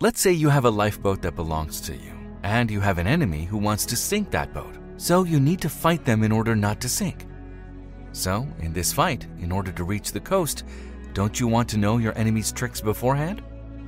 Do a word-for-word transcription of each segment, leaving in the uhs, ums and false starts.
Let's say you have a lifeboat that belongs to you, and you have an enemy who wants to sink that boat. So you need to fight them in order not to sink. So, in this fight, in order to reach the coast, don't you want to know your enemy's tricks beforehand?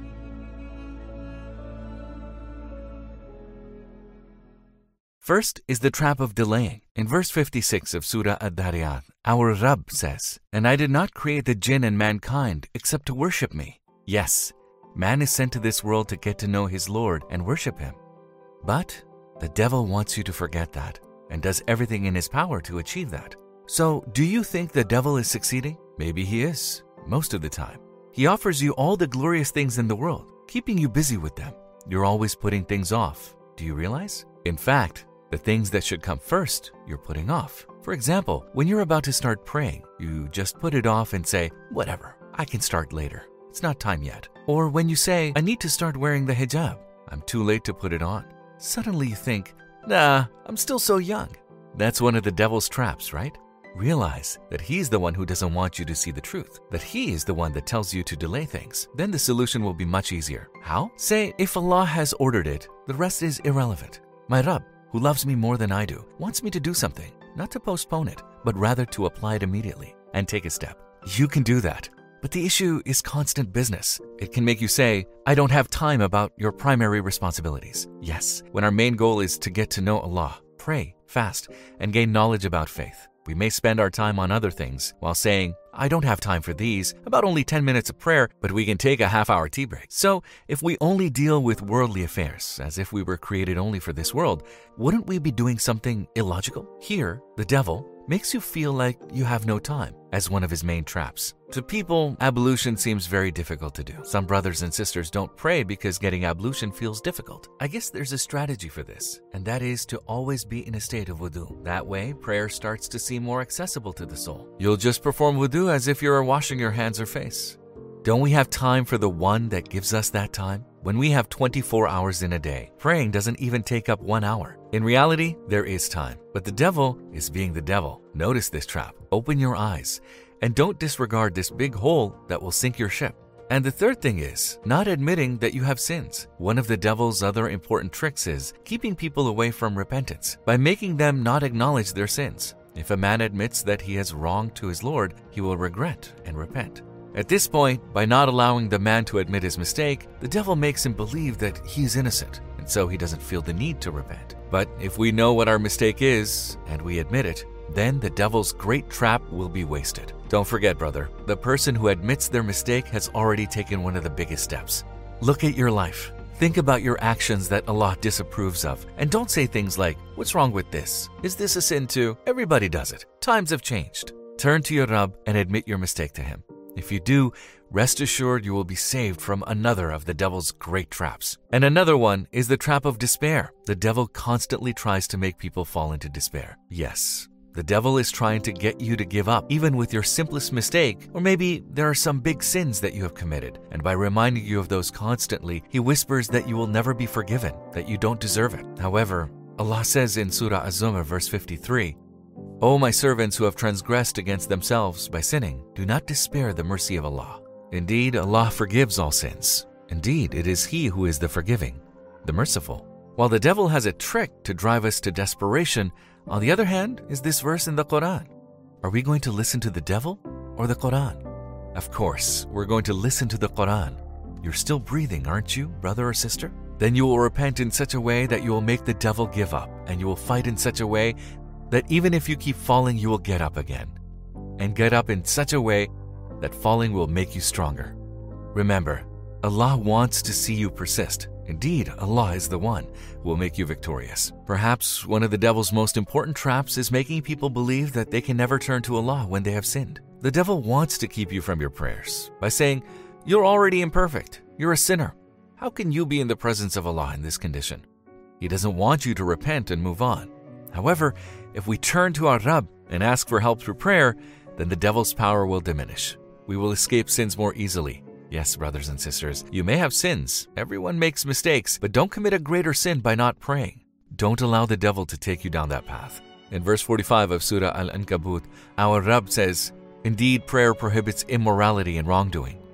First is the trap of delaying. In verse fifty-six of Surah Ad-Dariyat, our Rabb says, "And I did not create the jinn and mankind except to worship me." Yes, man is sent to this world to get to know his Lord and worship him. But the devil wants you to forget that and does everything in his power to achieve that. So, do you think the devil is succeeding? Maybe he is, most of the time. He offers you all the glorious things in the world, keeping you busy with them. You're always putting things off. Do you realize? In fact, the things that should come first, you're putting off. For example, when you're about to start praying, you just put it off and say, whatever, I can start later. It's not time yet. Or when you say, I need to start wearing the hijab. I'm too late to put it on. Suddenly you think, nah, I'm still so young. That's one of the devil's traps, right? Realize that he's the one who doesn't want you to see the truth, that he is the one that tells you to delay things. Then the solution will be much easier. How? Say, if Allah has ordered it, the rest is irrelevant. My Rabb, who loves me more than I do, wants me to do something, not to postpone it, but rather to apply it immediately and take a step. You can do that. But the issue is constant business. It can make you say, I don't have time about your primary responsibilities. Yes, when our main goal is to get to know Allah, pray, fast, and gain knowledge about faith, we may spend our time on other things while saying, I don't have time for these, about only ten minutes of prayer, but we can take a half-hour tea break. So, if we only deal with worldly affairs as if we were created only for this world, wouldn't we be doing something illogical? Here, the devil makes you feel like you have no time as one of his main traps. To people, ablution seems very difficult to do. Some brothers and sisters don't pray because getting ablution feels difficult. I guess there's a strategy for this, and that is to always be in a state of wudu. That way, prayer starts to seem more accessible to the soul. You'll just perform wudu as if you're washing your hands or face. Don't we have time for the one that gives us that time? When we have twenty-four hours in a day, praying doesn't even take up one hour. In reality, there is time, but the devil is being the devil. Notice this trap. Open your eyes and don't disregard this big hole that will sink your ship. And the third thing is not admitting that you have sins. One of the devil's other important tricks is keeping people away from repentance by making them not acknowledge their sins. If a man admits that he has wronged to his Lord, he will regret and repent. At this point, by not allowing the man to admit his mistake, the devil makes him believe that he is innocent, and so he doesn't feel the need to repent. But if we know what our mistake is, and we admit it, then the devil's great trap will be wasted. Don't forget, brother, the person who admits their mistake has already taken one of the biggest steps. Look at your life. Think about your actions that Allah disapproves of, and don't say things like, what's wrong with this? Is this a sin too? Everybody does it. Times have changed. Turn to your Rabb and admit your mistake to him. If you do, rest assured you will be saved from another of the devil's great traps. And another one is the trap of despair. The devil constantly tries to make people fall into despair. Yes, the devil is trying to get you to give up, even with your simplest mistake, or maybe there are some big sins that you have committed. And by reminding you of those constantly, he whispers that you will never be forgiven, that you don't deserve it. However, Allah says in Surah Az-Zumar verse fifty-three, O my servants who have transgressed against themselves by sinning, do not despair the mercy of Allah. Indeed, Allah forgives all sins. Indeed, it is He who is the forgiving, the merciful. While the devil has a trick to drive us to desperation, on the other hand is this verse in the Quran. Are we going to listen to the devil or the Quran? Of course, we're going to listen to the Quran. You're still breathing, aren't you, brother or sister? Then you will repent in such a way that you will make the devil give up, and you will fight in such a way that even if you keep falling, you will get up again. And get up in such a way that falling will make you stronger. Remember, Allah wants to see you persist. Indeed, Allah is the one who will make you victorious. Perhaps one of the devil's most important traps is making people believe that they can never turn to Allah when they have sinned. The devil wants to keep you from your prayers by saying, you're already imperfect, you're a sinner. How can you be in the presence of Allah in this condition? He doesn't want you to repent and move on. However, if we turn to our Rabb and ask for help through prayer, then the devil's power will diminish. We will escape sins more easily. Yes, brothers and sisters, you may have sins. Everyone makes mistakes, but don't commit a greater sin by not praying. Don't allow the devil to take you down that path. In verse forty-five of Surah Al-Ankabut, our Rabb says, Indeed, prayer prohibits immorality and wrongdoing.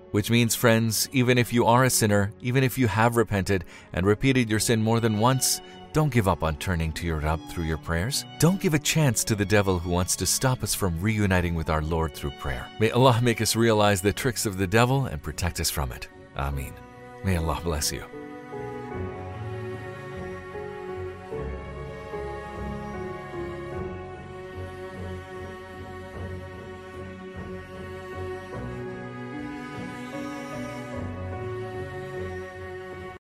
Which means, friends, even if you are a sinner, even if you have repented and repeated your sin more than once, don't give up on turning to your Rabb through your prayers. Don't give a chance to the devil who wants to stop us from reuniting with our Lord through prayer. May Allah make us realize the tricks of the devil and protect us from it. Ameen. May Allah bless you.